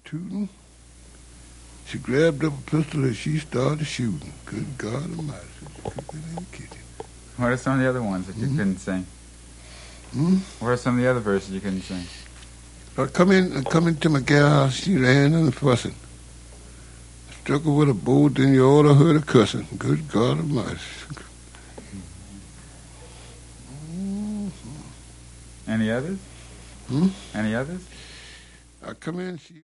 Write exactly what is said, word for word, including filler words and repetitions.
tooting. She grabbed up a pistol and she started shooting. Good God Almighty. People in the kitchen. What are some of the other ones that you mm-hmm. couldn't sing? Hmm? What are some of the other verses you couldn't sing? I come in, I come into my gal house, she ran and fussing. I struck her with a bolt, then you ought to heard her cussing. Good God Almighty. Mm-hmm. Any others? Hmm? Any others? I come in, she...